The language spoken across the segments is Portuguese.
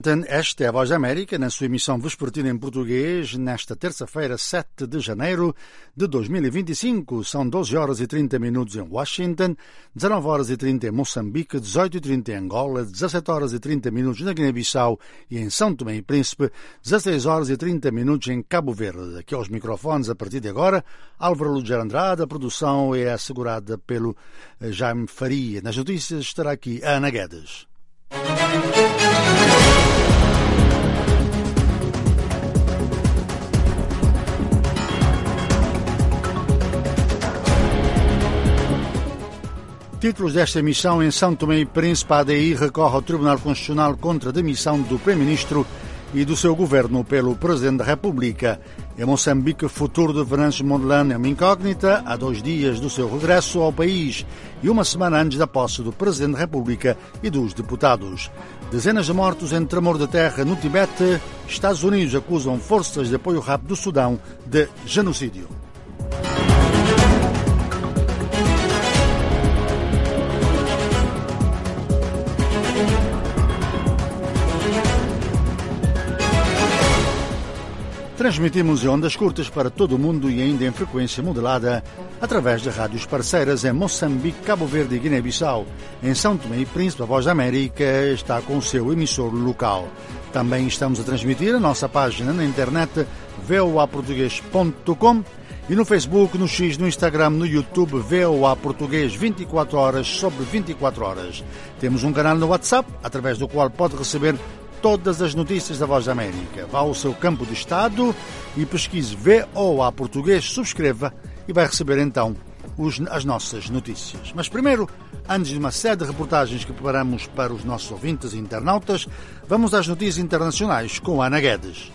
Esta é a Voz da América, na sua emissão vespertina em português, nesta terça-feira, 7 de janeiro de 2025. São 12 horas e 30 minutos em Washington, 19 horas e 30 em Moçambique, 18 e 30 em Angola, 17 horas e 30 minutos na Guiné-Bissau e em São Tomé e Príncipe, 16 horas e 30 minutos em Cabo Verde. Aqui aos microfones, a partir de agora, Álvaro Luger Andrade. A produção é assegurada pelo Jaime Faria. Nas notícias estará aqui a Ana Guedes. Títulos desta emissão: em São Tomé e Príncipe, a ADI recorre ao Tribunal Constitucional contra a demissão do Primeiro-Ministro e do seu governo pelo Presidente da República. Em Moçambique, o futuro de Venâncio Mondlane é uma incógnita há 2 dias do seu regresso ao país e uma semana antes da posse do Presidente da República e dos deputados. Dezenas de mortos em tremor de terra no Tibete. Estados Unidos acusam forças de apoio rápido do Sudão de genocídio. Transmitimos em ondas curtas para todo o mundo e ainda em frequência modulada através de rádios parceiras em Moçambique, Cabo Verde e Guiné-Bissau. Em São Tomé e Príncipe, a Voz da América está com o seu emissor local. Também estamos a transmitir a nossa página na internet voaportugues.com e no Facebook, no X, no Instagram, no YouTube, VOA Português 24 horas sobre 24 horas. Temos um canal no WhatsApp, através do qual pode receber todas as notícias da Voz da América. Vá ao seu campo de estado e pesquise VOA Português, subscreva e vai receber então as nossas notícias. Mas primeiro, antes de uma série de reportagens que preparamos para os nossos ouvintes e internautas, vamos às notícias internacionais com Ana Guedes.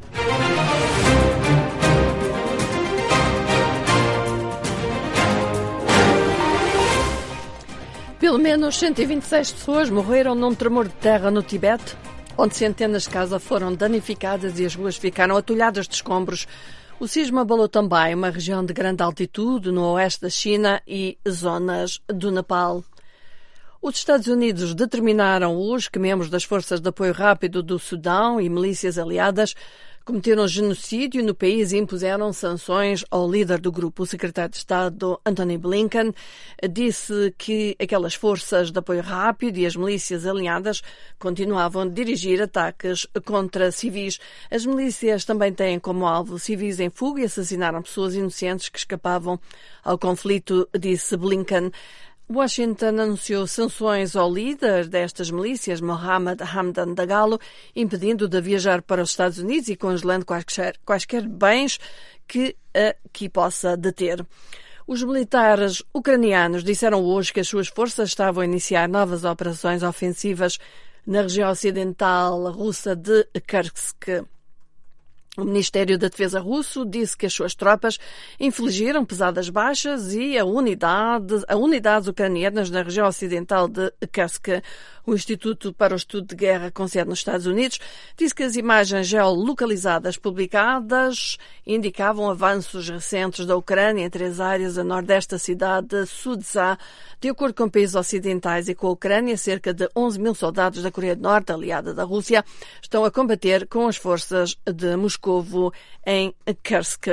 Pelo menos 126 pessoas morreram num tremor de terra no Tibete, onde centenas de casas foram danificadas e as ruas ficaram atulhadas de escombros. O sismo abalou também uma região de grande altitude no oeste da China e zonas do Nepal. Os Estados Unidos determinaram hoje que membros das Forças de Apoio Rápido do Sudão e milícias aliadas cometeram genocídio no país e impuseram sanções ao líder do grupo. O secretário de Estado, Antony Blinken, disse que aquelas forças de apoio rápido e as milícias aliadas continuavam a dirigir ataques contra civis. As milícias também têm como alvo civis em fuga e assassinaram pessoas inocentes que escapavam ao conflito, disse Blinken. Washington anunciou sanções ao líder destas milícias, Mohamed Hamdan Dagalo, impedindo-o de viajar para os Estados Unidos e congelando quaisquer bens que possa deter. Os militares ucranianos disseram hoje que as suas forças estavam a iniciar novas operações ofensivas na região ocidental russa de Kursk. O Ministério da Defesa russo disse que as suas tropas infligiram pesadas baixas e a unidades ucranianas na região ocidental de Kursk. O Instituto para o Estudo de Guerra, com sede nos Estados Unidos, disse que as imagens geolocalizadas publicadas indicavam avanços recentes da Ucrânia em 3 áreas a nordeste da cidade de Sudzha. De acordo com países ocidentais e com a Ucrânia, cerca de 11 mil soldados da Coreia do Norte, aliada da Rússia, estão a combater com as forças de Moscovo em Kursk.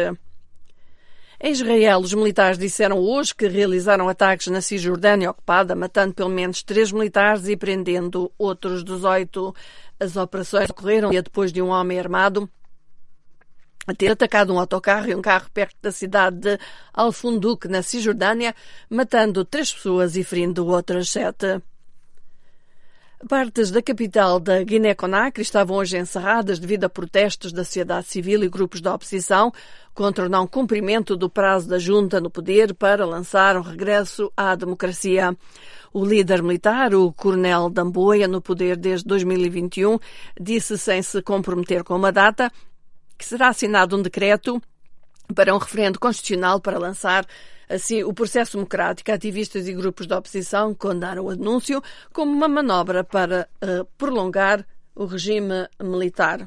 Em Israel, os militares disseram hoje que realizaram ataques na Cisjordânia ocupada, matando pelo menos 3 militares e prendendo outros 18. As operações ocorreram depois de um homem armado ter atacado um autocarro e um carro perto da cidade de Al-Funduk, na Cisjordânia, matando 3 pessoas e ferindo outras 7. Partes da capital da Guiné-Conakry estavam hoje encerradas devido a protestos da sociedade civil e grupos da oposição contra o não cumprimento do prazo da junta no poder para lançar um regresso à democracia. O líder militar, o coronel Damboia, no poder desde 2021, disse sem se comprometer com uma data que será assinado um decreto para um referendo constitucional para lançar assim o processo democrático. Ativistas e grupos da oposição condenaram o anúncio como uma manobra para prolongar o regime militar.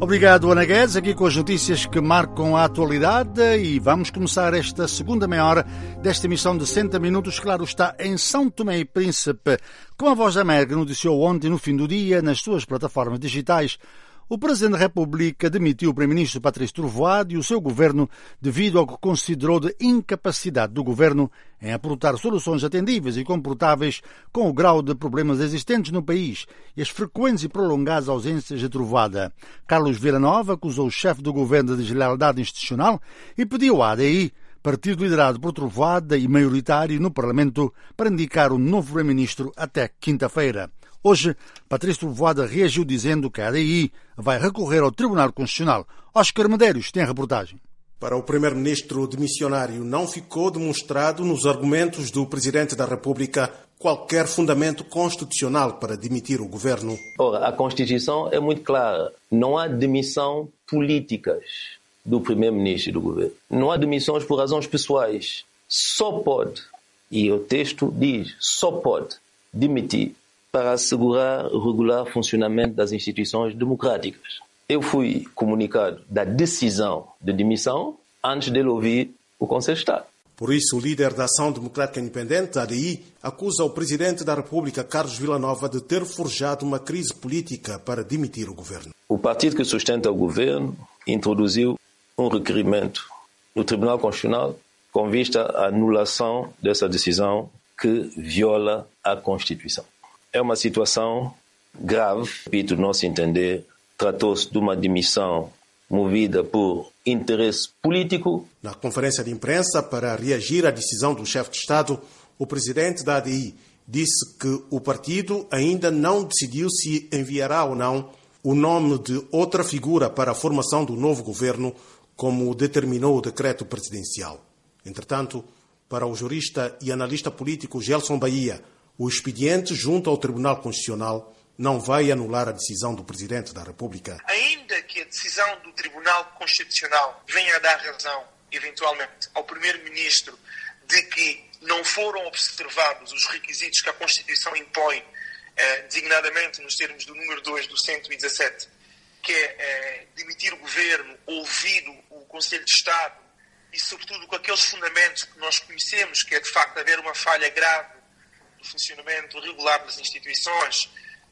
Obrigado, Ana Guedes, aqui com as notícias que marcam a atualidade, e vamos começar esta segunda meia hora desta emissão de 60 minutos, claro está, em São Tomé e Príncipe. Como a Voz da América noticiou ontem, no fim do dia, nas suas plataformas digitais, o Presidente da República demitiu o Primeiro-Ministro Patrício Trovoada e o seu governo devido ao que considerou de incapacidade do governo em aportar soluções atendíveis e comportáveis com o grau de problemas existentes no país e as frequentes e prolongadas ausências de Trovoada. Carlos Villanova acusou o chefe do governo de deslealdade institucional e pediu à ADI, partido liderado por Trovoada e maioritário no Parlamento, para indicar um novo Primeiro-Ministro até quinta-feira. Hoje, Patrício Trovoada reagiu dizendo que a ADI vai recorrer ao Tribunal Constitucional. Oscar Medeiros tem a reportagem. Para o primeiro-ministro demissionário, não ficou demonstrado nos argumentos do Presidente da República qualquer fundamento constitucional para demitir o governo. Ora, a Constituição é muito clara. Não há demissão políticas do primeiro-ministro e do governo. Não há demissões por razões pessoais. Só pode, e o texto diz, só pode demitir para assegurar o regular funcionamento das instituições democráticas. Eu fui comunicado da decisão de demissão antes de ele ouvir o Conselho de Estado. Por isso, o líder da Ação Democrática Independente, ADI, acusa o Presidente da República, Carlos Villanova, de ter forjado uma crise política para demitir o governo. O partido que sustenta o governo introduziu um requerimento no Tribunal Constitucional com vista à anulação dessa decisão que viola a Constituição. É uma situação grave, repito, do nosso entender, tratou-se de uma demissão movida por interesse político. Na conferência de imprensa, para reagir à decisão do chefe de Estado, o presidente da ADI disse que o partido ainda não decidiu se enviará ou não o nome de outra figura para a formação do novo governo, como determinou o decreto presidencial. Entretanto, para o jurista e analista político Gelson Bahia, o expediente junto ao Tribunal Constitucional não vai anular a decisão do Presidente da República. Ainda que a decisão do Tribunal Constitucional venha a dar razão, eventualmente, ao Primeiro-Ministro de que não foram observados os requisitos que a Constituição impõe, designadamente nos termos do número 2 do 117, que é demitir o Governo, ouvido o Conselho de Estado e, sobretudo, com aqueles fundamentos que nós conhecemos, que é, de facto, haver uma falha grave do funcionamento regular das instituições,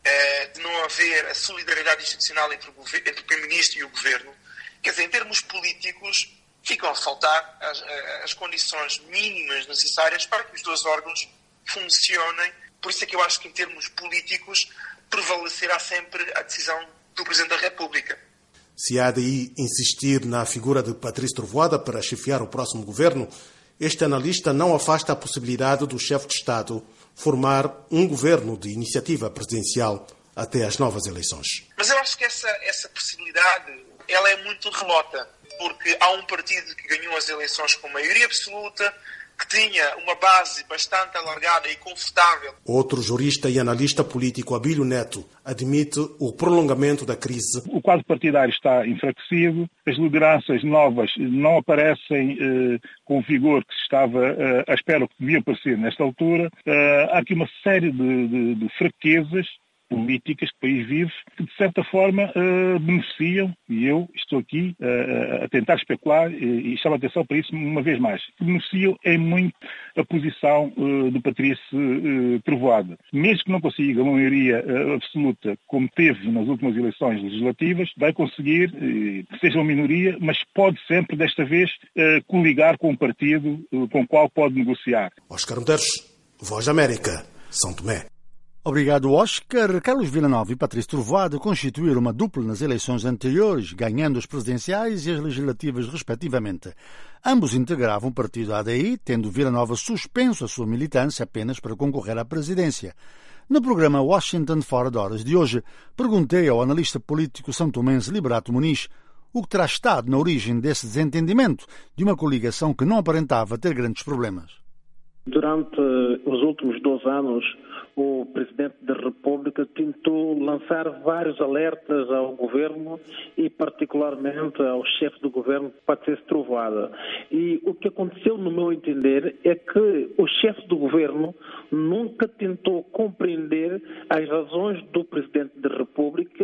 de não haver a solidariedade institucional entre o Primeiro-Ministro e o Governo. Quer dizer, em termos políticos, ficam a faltar as condições mínimas necessárias para que os dois órgãos funcionem. Por isso é que eu acho que, em termos políticos, prevalecerá sempre a decisão do Presidente da República. Se a ADI insistir na figura de Patrício Trovoada para chefiar o próximo governo, este analista não afasta a possibilidade do chefe de Estado formar um governo de iniciativa presidencial até às novas eleições. Mas eu acho que essa possibilidade ela é muito remota, porque há um partido que ganhou as eleições com maioria absoluta, que tinha uma base bastante alargada e confortável. Outro jurista e analista político, Abílio Neto, admite o prolongamento da crise. O quadro partidário está enfraquecido, as lideranças novas não aparecem com o vigor que se estava à espera que devia aparecer nesta altura. Há aqui uma série de fraquezas políticas que o país vive, que de certa forma beneficiam, e eu estou aqui a tentar especular e chamo a atenção para isso uma vez mais, que beneficiam em muito a posição do Patrício Trovoada. Mesmo que não consiga uma maioria absoluta, como teve nas últimas eleições legislativas, vai conseguir que seja uma minoria, mas pode sempre, desta vez, coligar com um partido com o qual pode negociar. Oscar Medeiros, Voz da América, São Tomé. Obrigado, Oscar. Carlos Villanova e Patrício Trovoada constituíram uma dupla nas eleições anteriores, ganhando as presidenciais e as legislativas, respectivamente. Ambos integravam o partido ADI, tendo Villanova suspenso a sua militância apenas para concorrer à presidência. No programa Washington Fora de Horas de hoje, perguntei ao analista político santomense Liberato Muniz o que terá estado na origem desse desentendimento de uma coligação que não aparentava ter grandes problemas. Durante os últimos 2 anos, o Presidente da República tentou lançar vários alertas ao Governo e particularmente ao chefe do Governo, Patrício Trovoada. E o que aconteceu, no meu entender, é que o chefe do Governo nunca tentou compreender as razões do Presidente da República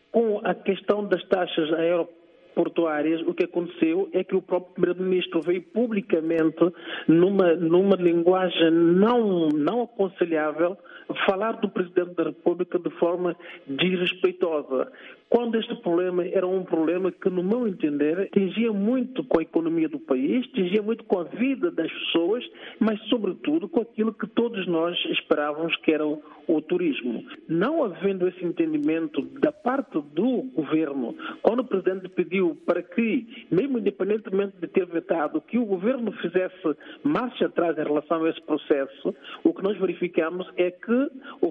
Com a questão das taxas aeroportuárias, o que aconteceu é que o próprio Primeiro-Ministro veio publicamente, numa linguagem não aconselhável, falar do Presidente da República de forma desrespeitosa, quando este problema era um problema que, no meu entender, atingia muito com a economia do país, atingia muito com a vida das pessoas, mas, sobretudo, com aquilo que todos nós esperávamos, que era o turismo. Não havendo esse entendimento da parte do governo, quando o Presidente pediu para que, mesmo independentemente de ter vetado, que o governo fizesse marcha atrás em relação a esse processo, o que nós verificamos é que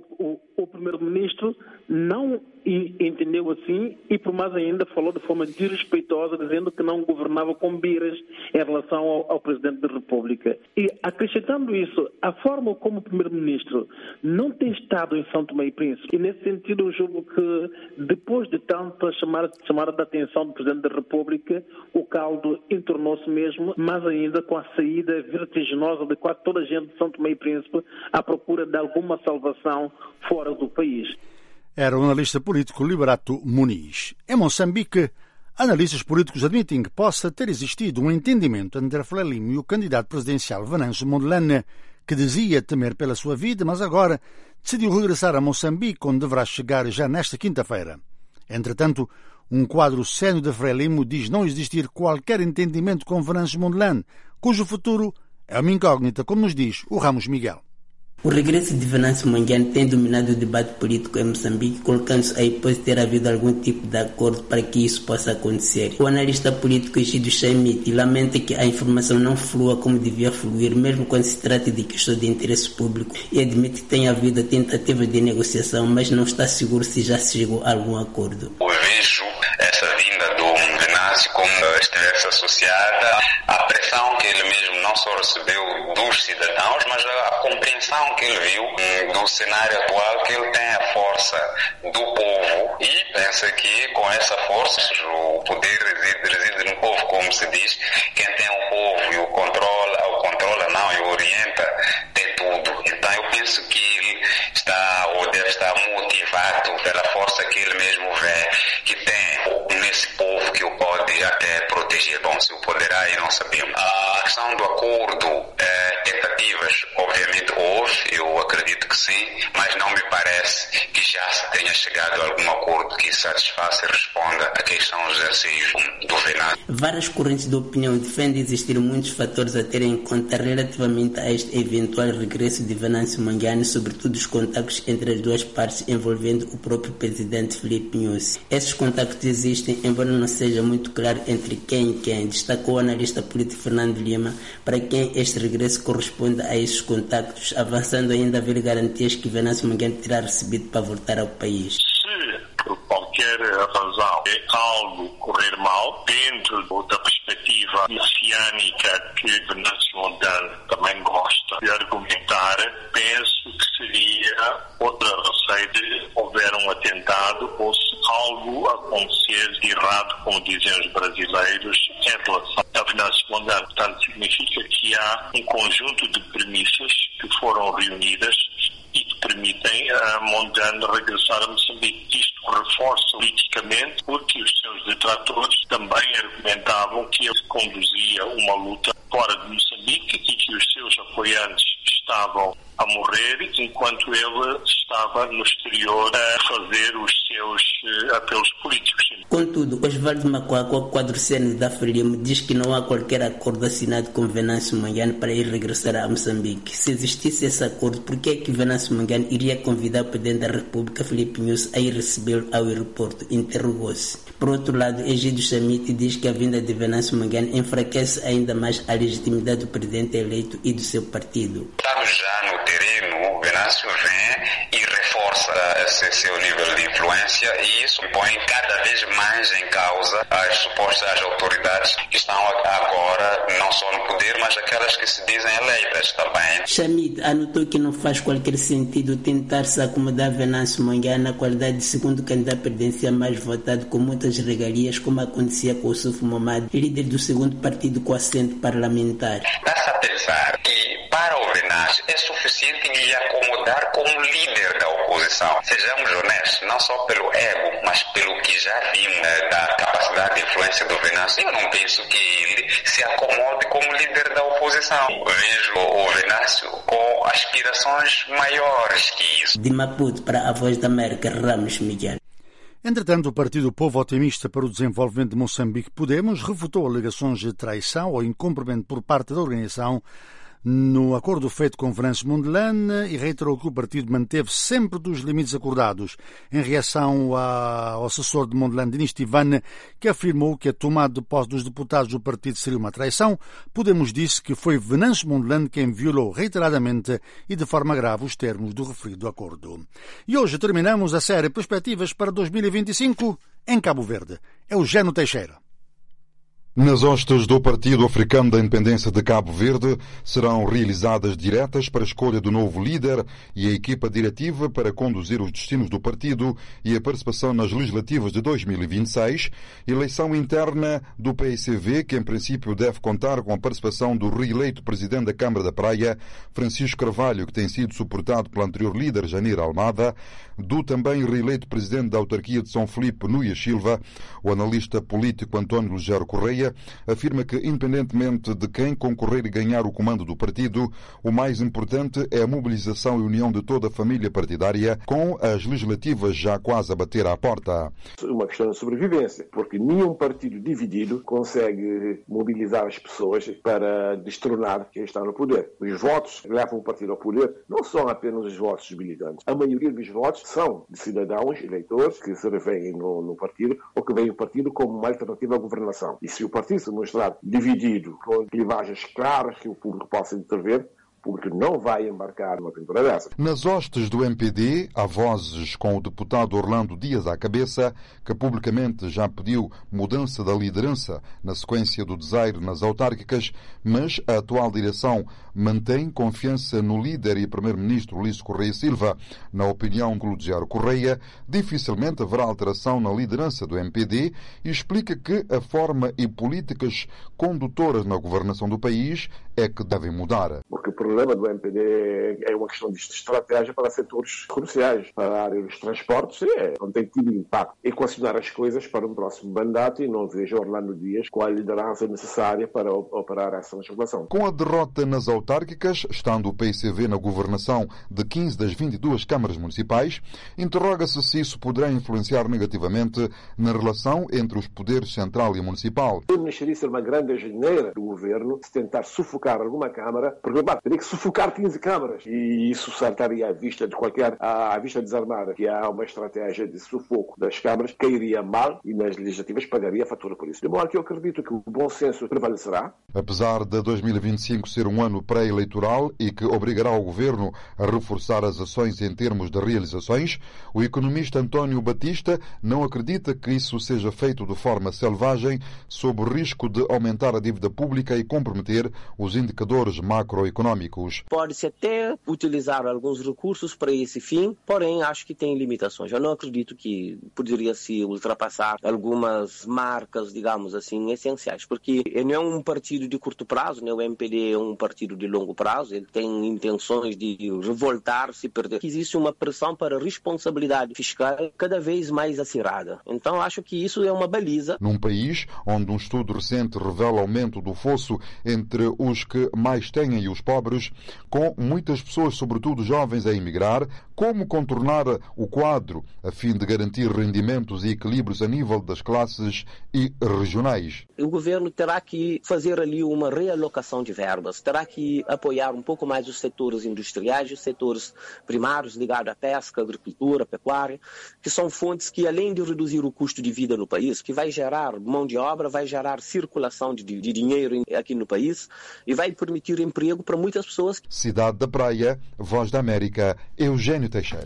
o Primeiro-Ministro não entendeu assim e, por mais ainda, falou de forma desrespeitosa, dizendo que não governava com biras em relação ao Presidente da República. E, acrescentando isso, a forma como o Primeiro-Ministro não tem estado em São Tomé e Príncipe, e nesse sentido eu julgo que, depois de tanta chamada de atenção do Presidente da República, o caldo entornou-se mesmo, mais ainda com a saída vertiginosa de quase toda a gente de São Tomé e Príncipe à procura de alguma salvação fora do país. Era o analista político Liberato Muniz. Em Moçambique, analistas políticos admitem que possa ter existido um entendimento entre Frelimo e o candidato presidencial Venâncio Mondlane, que dizia temer pela sua vida, mas agora decidiu regressar a Moçambique, onde deverá chegar já nesta quinta-feira. Entretanto, um quadro sénior de Frelimo diz não existir qualquer entendimento com Venâncio Mondlane, cujo futuro é uma incógnita, como nos diz o Ramos Miguel. O regresso de Venâncio Mondlane tem dominado o debate político em Moçambique, colocando-se a hipótese de ter havido algum tipo de acordo para que isso possa acontecer. O analista político Egídio Chamite lamenta que a informação não flua como devia fluir, mesmo quando se trata de questão de interesse público, e admite que tem havido tentativa de negociação, mas não está seguro se já se chegou a algum acordo. Eu vejo essa vinda do Venâncio como estivesse associada à pressão que ele mesmo não só recebeu dos cidadãos, mas a compreensão que ele viu do cenário atual, que ele tem a força do povo e pensa que com essa força o poder reside no povo, como se diz. Quem tem o povo e o controla não, e orienta, tem tudo. Então eu penso que ele está ou deve estar motivado pela força que ele mesmo vê que tem nesse povo, que o pode até proteger. Bom, se o poderá aí não sabemos. A questão do acordo, tentativas obviamente houve, eu acredito que sim, mas não me parece que já se tenha chegado a algum acordo que satisfaça e responda à questão do exercício do Venâncio. Várias correntes de opinião defendem existir muitos fatores a ter em conta relativamente a este eventual regresso de Venâncio Mondlane, sobretudo os contactos entre as duas partes envolvendo o próprio presidente Filipe Nyusi. Esses contactos existem, embora não seja muito claro entre quem e quem, destacou o analista político Fernando Lima, para quem este regresso corresponde a esses contactos, avançando ainda a haver garantias que Venâncio Mondlane terá recebido para voltar ao país. Se por qualquer razão algo correr mal, dentro da perspectiva messiânica que Venâncio Mondlane também gosta de argumentar, penso que seria outra receita de houver um atentado ou se algo acontecer de errado, como dizem os brasileiros, em relação a Venâncio Mondlane. Portanto, significa que há um conjunto de premissas que foram reunidas e que permitem a Mondlane regressar a Moçambique. Isto reforça politicamente, porque os seus detratores também argumentavam que ele conduzia uma luta fora de Moçambique e que os seus apoiantes estavam a morrer, enquanto ele estava no exterior a fazer os seus apelos políticos. Contudo, Osvaldo Macuaco, quadrocênio da Frelimo, diz que não há qualquer acordo assinado com Venâncio Mondlane para ir regressar a Moçambique. Se existisse esse acordo, por que é que Venâncio Mondlane iria convidar o Presidente da República, Filipe Nyusi, a ir recebê-lo ao aeroporto? Interrogou-se. Por outro lado, Egídio Chamite diz que a vinda de Venâncio Mondlane enfraquece ainda mais a legitimidade do Presidente eleito e do seu partido. Estamos já no terreno, o Venâncio vem e reforça esse seu nível de influência e isso põe cada vez mais em causa as supostas autoridades que estão agora não só no poder, mas aquelas que se dizem eleitas também. Chamite anotou que não faz qualquer sentido tentar se acomodar Venâncio Mondlane na qualidade de segundo candidato presidencial mais votado com muitas regalias, como acontecia com o Suf Momad, líder do segundo partido com assento parlamentar. Dá está-se a pensar que para o Venâncio é suficiente lhe acomodar como líder da oposição. Sejamos honestos, não só pelo ego, mas pelo que já vimos da capacidade de influência do Venâncio. Eu não penso que ele se acomode como líder da oposição. Vejo o Venâncio com aspirações maiores que isso. De Maputo para a Voz da América, Ramos Miguel. Entretanto, o Partido Povo Otimista para o Desenvolvimento de Moçambique, Podemos, refutou alegações de traição ou incumprimento por parte da organização no acordo feito com Venâncio Mondlane e reiterou que o partido manteve sempre dos limites acordados, em reação ao assessor de Mondlane, Denis Tivane, que afirmou que a tomada de posse dos deputados do partido seria uma traição. Podemos disse que foi Venâncio Mondlane quem violou reiteradamente e de forma grave os termos do referido acordo. E hoje terminamos a série Perspectivas para 2025 em Cabo Verde. Eugênio Teixeira. Nas hostes do Partido Africano da Independência de Cabo Verde serão realizadas diretas para a escolha do novo líder e a equipa diretiva para conduzir os destinos do partido e a participação nas legislativas de 2026, eleição interna do PICV, que em princípio deve contar com a participação do reeleito presidente da Câmara da Praia, Francisco Carvalho, que tem sido suportado pelo anterior líder Janir Almada, do também reeleito presidente da autarquia de São Filipe, Núñez Silva. O analista político António Lugero Correia afirma que, independentemente de quem concorrer e ganhar o comando do partido, o mais importante é a mobilização e união de toda a família partidária, com as legislativas já quase a bater à porta. Uma questão de sobrevivência, porque nenhum partido dividido consegue mobilizar as pessoas para destronar quem está no poder. Os votos que levam o partido ao poder não são apenas os votos dos militantes. A maioria dos votos são de cidadãos, eleitores, que se revêem no partido ou que veem o partido como uma alternativa à governação. E se o partido se mostrar dividido, com clivagens claras que o público possa intervir, o público não vai embarcar numa aventura dessa. Nas hostes do MPD, há vozes com o deputado Orlando Dias à cabeça, que publicamente já pediu mudança da liderança na sequência do desaire nas autárquicas, mas a atual direção mantém confiança no líder e primeiro-ministro Ulisses Correia Silva. Na opinião de Lugero Correia, dificilmente haverá alteração na liderança do MPD e explica que a forma e políticas condutoras na governação do país é que devem mudar. Porque o problema do MPD é uma questão de estratégia para setores cruciais. Para a área dos transportes, não tem tido impacto. Equacionar as coisas para um próximo mandato e não vejo Orlando Dias com a liderança necessária para operar essa transformação. Com a derrota nas autárquicas, estando o PICV na governação de 15 das 22 câmaras municipais, interroga-se se isso poderá influenciar negativamente na relação entre os poderes central e municipal. Não seria ser uma grande geneira do governo se tentar sufocar alguma câmara, porque teria que sufocar 15 câmaras e isso saltaria à vista de à vista desarmada, que há uma estratégia de sufoco das câmaras, cairia mal e nas legislativas pagaria a fatura por isso. De modo que eu acredito que o bom senso prevalecerá. Apesar de 2025 ser um ano pré-eleitoral e que obrigará o governo a reforçar as ações em termos de realizações, o economista António Batista não acredita que isso seja feito de forma selvagem, sob o risco de aumentar a dívida pública e comprometer os indicadores macroeconómicos. Pode-se até utilizar alguns recursos para esse fim, porém acho que tem limitações. Eu não acredito que poderia se ultrapassar algumas marcas, digamos assim, essenciais, porque não é um partido de curto prazo, né? O MPD é um partido de longo prazo, ele tem intenções de revoltar-se, perder. Existe uma pressão para responsabilidade fiscal cada vez mais acirrada. Então acho que isso é uma baliza. Num país onde um estudo recente revela aumento do fosso entre os que mais têm e os pobres, com muitas pessoas, sobretudo jovens, a emigrar, como contornar o quadro a fim de garantir rendimentos e equilíbrios a nível das classes e regionais? O governo terá que fazer ali uma realocação de verbas, terá que apoiar um pouco mais os setores industriais, os setores primários ligados à pesca, agricultura, pecuária, que são fontes que, além de reduzir o custo de vida no país, que vai gerar mão de obra, vai gerar circulação de dinheiro aqui no país e vai permitir emprego para muitas pessoas. Cidade da Praia, Voz da América, Eugênio Teixeira.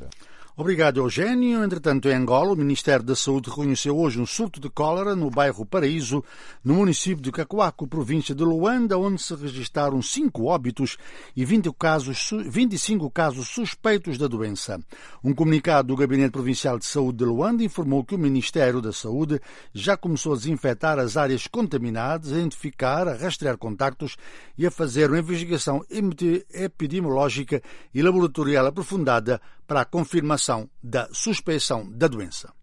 Obrigado, Eugênio. Entretanto, em Angola, o Ministério da Saúde reconheceu hoje um surto de cólera no bairro Paraíso, no município de Cacoaco, província de Luanda, onde se registaram 5 óbitos e 25 casos suspeitos da doença. Um comunicado do Gabinete Provincial de Saúde de Luanda informou que o Ministério da Saúde já começou a desinfetar as áreas contaminadas, a identificar, a rastrear contactos e a fazer uma investigação epidemiológica e laboratorial aprofundada para a confirmação da suspeição da doença.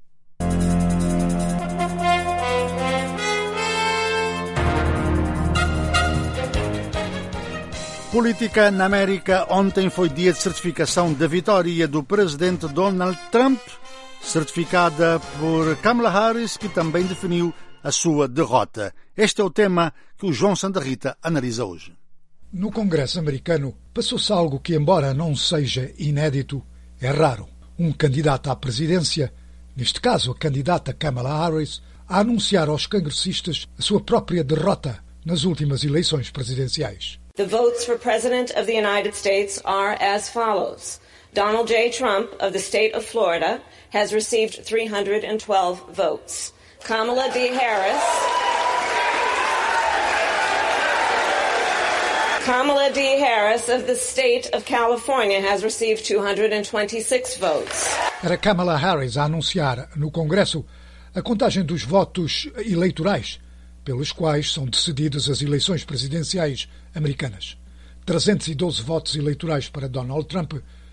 Política na América. Ontem foi dia de certificação da vitória do presidente Donald Trump, certificada por Kamala Harris, que também definiu a sua derrota. Este é o tema que o João Santa Rita analisa hoje. No Congresso americano passou-se algo que, embora não seja inédito, é raro. Um candidato à presidência, neste caso a candidata Kamala Harris, a anunciar aos congressistas a sua própria derrota nas últimas eleições presidenciais. The votes for President of the United States are as follows. Donald J. Trump of the state of Florida has received 312 votes. Kamala D. Harris of the state of California has received 226 votes. Era Kamala Harris a anunciar no Congresso a contagem dos votos eleitorais pelos quais são decididas as eleições presidenciais americanas. 312 votos eleitorais para Donald Trump,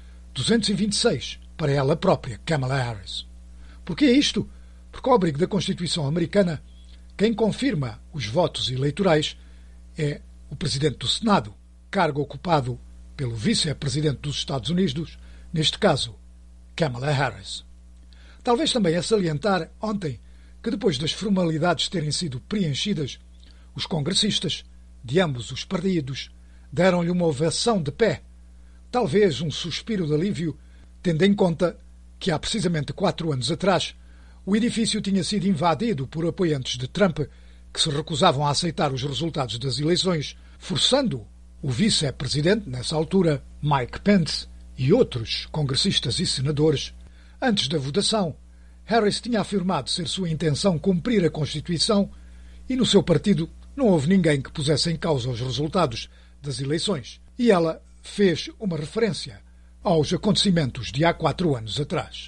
226 para ela própria, Kamala Harris. Por que é isto? Porque, ao abrigo da Constituição americana, quem confirma os votos eleitorais é o Presidente do Senado, cargo ocupado pelo Vice-Presidente dos Estados Unidos, neste caso, Kamala Harris. Talvez também a salientar ontem que, depois das formalidades terem sido preenchidas, os congressistas de ambos os partidos deram-lhe uma ovação de pé, talvez um suspiro de alívio, tendo em conta que há precisamente 4 anos atrás o edifício tinha sido invadido por apoiantes de Trump que se recusavam a aceitar os resultados das eleições, forçando o vice-presidente, nessa altura, Mike Pence, e outros congressistas e senadores. Antes da votação, Harris tinha afirmado ser sua intenção cumprir a Constituição e no seu partido não houve ninguém que pusesse em causa os resultados das eleições. E ela fez uma referência aos acontecimentos de há 4 anos atrás.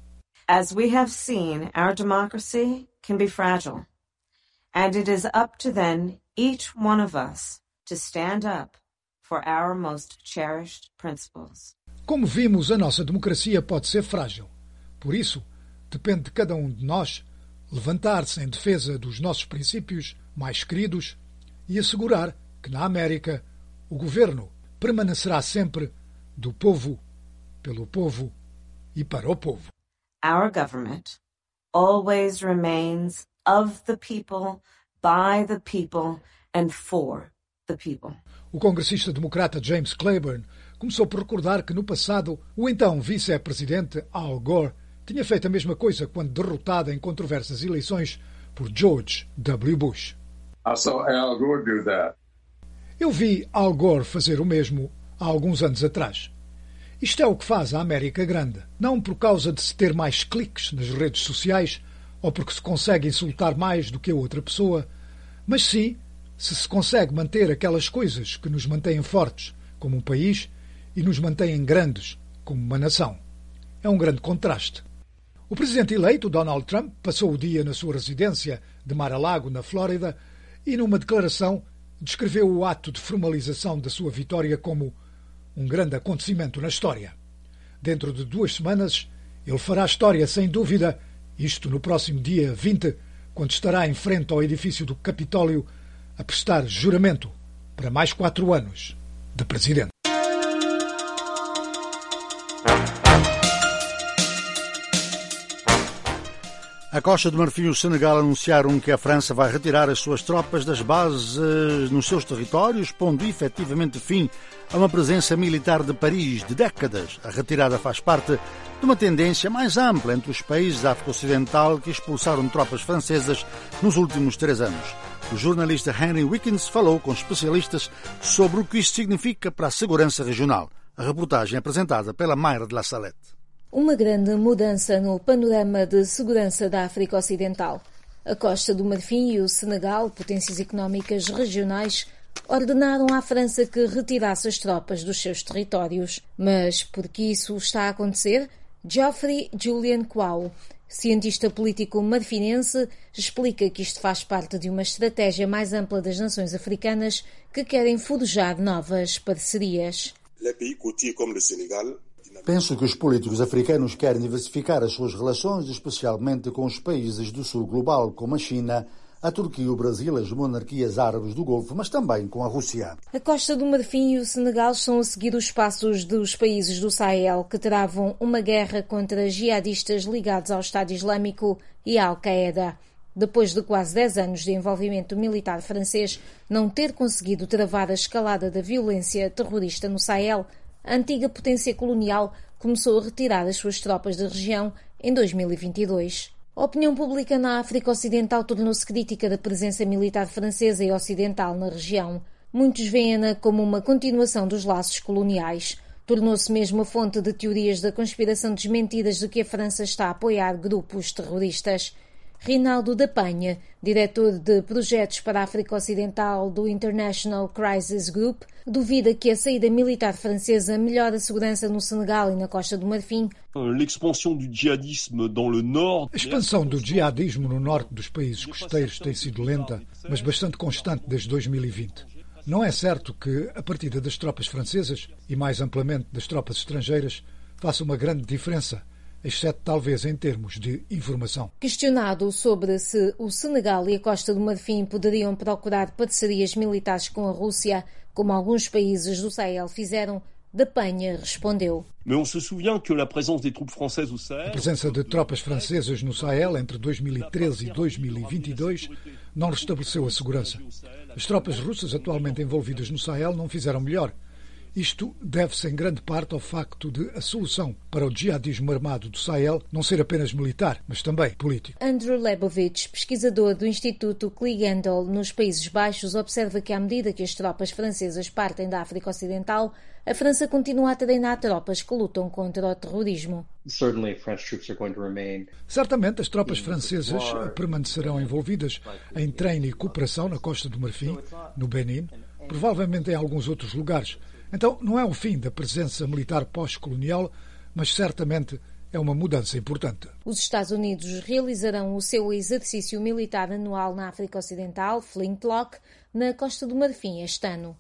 As we have seen, our democracy can be fragile. And it is up to then each one of us to stand up for our most cherished principles. Como vimos, a nossa democracia pode ser frágil. Por isso, depende de cada um de nós levantar-se em defesa dos nossos princípios mais queridos e assegurar que na América o governo permanecerá sempre do povo, pelo povo e para o povo. Our government always remains of the people, by the people and for the people. O congressista democrata James Clyburn começou por recordar que no passado o então vice-presidente Al Gore tinha feito a mesma coisa quando derrotado em controversas eleições por George W. Bush. I saw Al Gore do that. Eu vi Al Gore fazer o mesmo há alguns anos atrás. Isto é o que faz a América grande, não por causa de se ter mais cliques nas redes sociais ou porque se consegue insultar mais do que a outra pessoa, mas sim se consegue manter aquelas coisas que nos mantêm fortes como um país e nos mantêm grandes como uma nação. É um grande contraste. O presidente eleito, Donald Trump, passou o dia na sua residência de Mar-a-Lago, na Flórida, e numa declaração descreveu o ato de formalização da sua vitória como um grande acontecimento na história. Dentro de 2 semanas, ele fará história, sem dúvida, isto no próximo dia 20, quando estará em frente ao edifício do Capitólio a prestar juramento para mais 4 anos de presidente. A Costa do Marfim e o Senegal anunciaram que a França vai retirar as suas tropas das bases nos seus territórios, pondo efetivamente fim a uma presença militar de Paris de décadas. A retirada faz parte de uma tendência mais ampla entre os países da África Ocidental que expulsaram tropas francesas nos últimos 3 anos. O jornalista Henry Wickens falou com especialistas sobre o que isto significa para a segurança regional. A reportagem é apresentada pela Mayra de La Salette. uma grande mudança no panorama de segurança da África Ocidental. A Costa do Marfim e o Senegal, potências económicas regionais, ordenaram à França que retirasse as tropas dos seus territórios. Mas por que isso está a acontecer? Geoffrey Julian Quao, cientista político marfinense, explica que isto faz parte de uma estratégia mais ampla das nações africanas que querem forjar novas parcerias. Penso que os políticos africanos querem diversificar as suas relações, especialmente com os países do sul global, como a China, a Turquia, o Brasil, as monarquias árabes do Golfo, mas também com a Rússia. A Costa do Marfim e o Senegal estão a seguir os passos dos países do Sahel, que travam uma guerra contra jihadistas ligados ao Estado Islâmico e à Al-Qaeda. Depois de quase 10 anos de envolvimento militar francês não ter conseguido travar a escalada da violência terrorista no Sahel, a antiga potência colonial começou a retirar as suas tropas da região em 2022. A opinião pública na África Ocidental tornou-se crítica da presença militar francesa e ocidental na região. Muitos veem-na como uma continuação dos laços coloniais. Tornou-se mesmo a fonte de teorias da conspiração desmentidas de que a França está a apoiar grupos terroristas. Rinaldo da Penha, diretor de projetos para a África Ocidental do International Crisis Group, duvida que a saída militar francesa melhore a segurança no Senegal e na Costa do Marfim. A expansão do jihadismo no norte dos países costeiros tem sido lenta, mas bastante constante desde 2020. Não é certo que a partida das tropas francesas e mais amplamente das tropas estrangeiras faça uma grande diferença, exceto talvez em termos de informação. Questionado sobre se o Senegal e a Costa do Marfim poderiam procurar parcerias militares com a Rússia, como alguns países do Sahel fizeram, da Penha respondeu. A presença de tropas francesas no Sahel entre 2013 e 2022 não restabeleceu a segurança. As tropas russas atualmente envolvidas no Sahel não fizeram melhor. Isto deve-se em grande parte ao facto de a solução para o jihadismo armado do Sahel não ser apenas militar, mas também político. Andrew Lebovich, pesquisador do Instituto Kligendal nos Países Baixos, observa que à medida que as tropas francesas partem da África Ocidental, a França continua a treinar tropas que lutam contra o terrorismo. Certamente as tropas francesas permanecerão envolvidas em treino e cooperação na Costa do Marfim, no Benin, provavelmente em alguns outros lugares. Então, não é o fim da presença militar pós-colonial, mas certamente é uma mudança importante. Os Estados Unidos realizarão o seu exercício militar anual na África Ocidental, Flintlock, na Costa do Marfim este ano.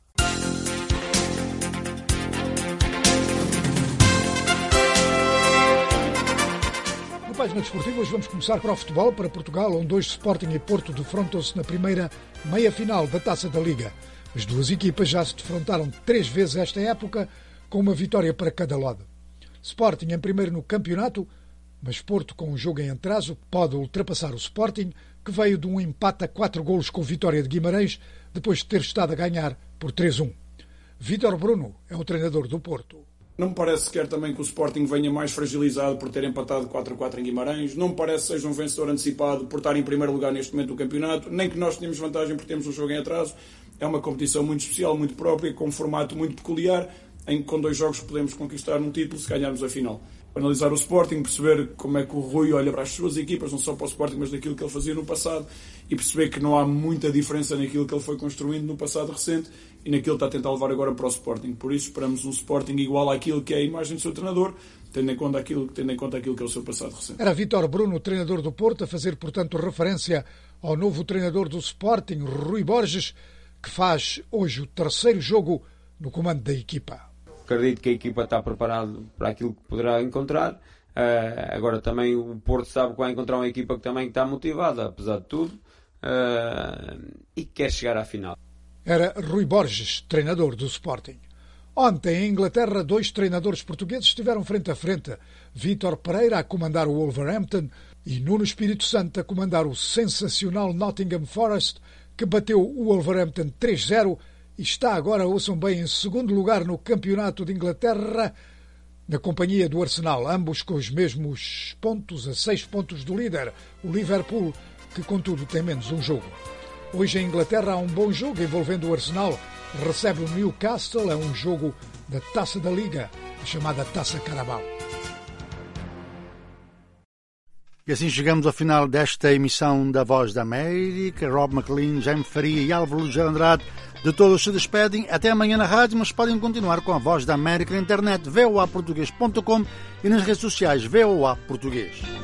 No Página Desportiva, hoje vamos começar para o futebol, para Portugal, onde hoje Sporting e Porto defrontam-se na primeira meia-final da Taça da Liga. As duas equipas já se defrontaram 3 vezes esta época, com uma vitória para cada lado. Sporting em primeiro no campeonato, mas Porto, com um jogo em atraso, pode ultrapassar o Sporting, que veio de um empate a 4 golos com vitória de Guimarães, depois de ter estado a ganhar por 3-1. Vítor Bruno é o treinador do Porto. Não me parece sequer também que o Sporting venha mais fragilizado por ter empatado 4-4 em Guimarães. Não me parece que seja um vencedor antecipado por estar em primeiro lugar neste momento do campeonato. Nem que nós tenhamos vantagem por termos um jogo em atraso. É uma competição muito especial, muito própria, com um formato muito peculiar, em que com 2 jogos podemos conquistar um título se ganharmos a final. Analisar o Sporting, perceber como é que o Rui olha para as suas equipas, não só para o Sporting, mas daquilo que ele fazia no passado, e perceber que não há muita diferença naquilo que ele foi construindo no passado recente e naquilo que está a tentar levar agora para o Sporting. Por isso esperamos um Sporting igual àquilo que é a imagem do seu treinador, tendo em conta aquilo que é o seu passado recente. Era Vítor Bruno, treinador do Porto, a fazer, portanto, referência ao novo treinador do Sporting, Rui Borges, que faz hoje o 3º jogo no comando da equipa. Acredito que a equipa está preparada para aquilo que poderá encontrar. Agora também o Porto sabe que vai encontrar uma equipa que também está motivada, apesar de tudo, e que quer chegar à final. Era Rui Borges, treinador do Sporting. Ontem, em Inglaterra, 2 treinadores portugueses estiveram frente a frente. Vítor Pereira a comandar o Wolverhampton e Nuno Espírito Santo a comandar o sensacional Nottingham Forest, que bateu o Wolverhampton 3-0 e está agora, ouçam bem, em 2º lugar no Campeonato de Inglaterra, na companhia do Arsenal, ambos com os mesmos pontos, a 6 pontos do líder, o Liverpool, que contudo tem menos um jogo. Hoje em Inglaterra há um bom jogo envolvendo o Arsenal, recebe o Newcastle, é um jogo da Taça da Liga, a chamada Taça Carabao. E assim chegamos ao final desta emissão da Voz da América. Rob McLean, Jaime Faria e Álvaro Lugero Andrade de todos se despedem. Até amanhã na rádio, mas podem continuar com a Voz da América na internet voaportuguês.com e nas redes sociais VOA Português.